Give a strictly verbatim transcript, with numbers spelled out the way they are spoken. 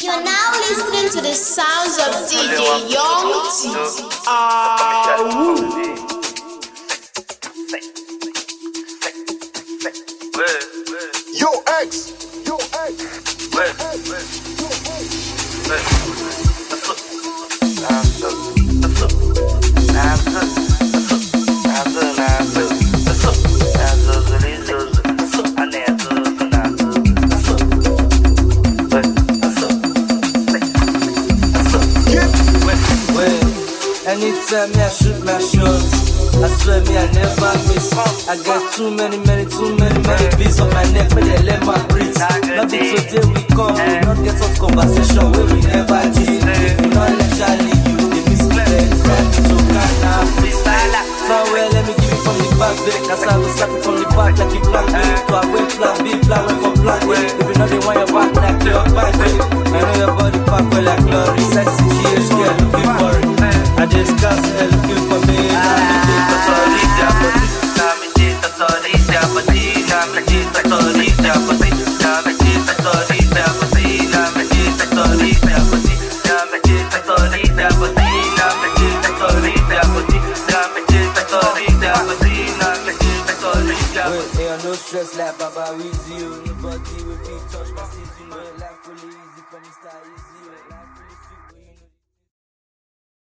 You're now listening to the sounds of D J Young T. Ah, Yo X, yo X. Anytime me I shoot my shots, I swear me I never miss. I got too many, many, too many, many beats on my neck, but they let my breathe. Not be today we come, we not get some conversation where we never gist. If you not let Charlie, you they miss me. Time to Ghana, somewhere let me give it from the back, baby. That's how I will slap it from the back like you black, baby. So I went plan B, plan went for plan A. Baby, now they want your back like your back, baby. I know your body pack well like glory. Sexy G H girl, looking for it. I just can't say looking for me. Now me did authority, but now me did authority, but now me did authority, but now me did authority, but now me did authority, but now me did authority, but now me did authority, but now me did authority, but now me did authority. Wait, ain't no stress like Baba with you. Nobody will be touched by you know life really easy from the start.